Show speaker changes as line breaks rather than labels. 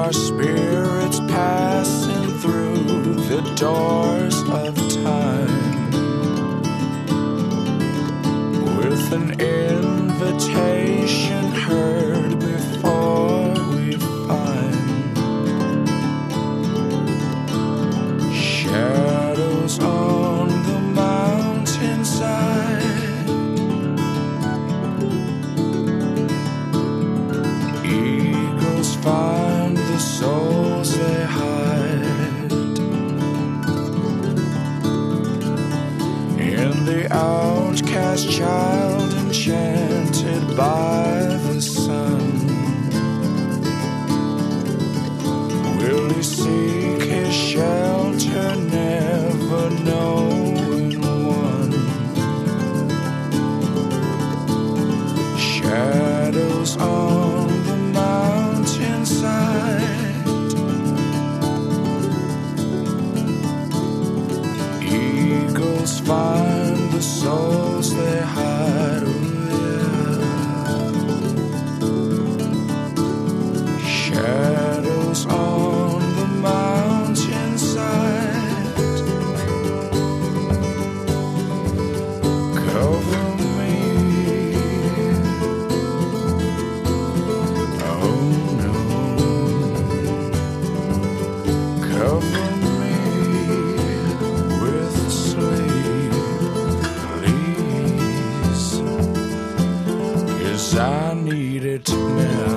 our spirits passing through the doors of time with an invitation heard before we find shadows on the mountainside. Eagles find the souls they hide in the outcast child enchanted by the sun. Will he seek his shelter, never knowing one? Shadows on the mountainside, eagles find the souls they hide. Oh, yeah. Shadows on the mountainside, cover me. Oh no, cover me with sleep, please, 'cause I need it now.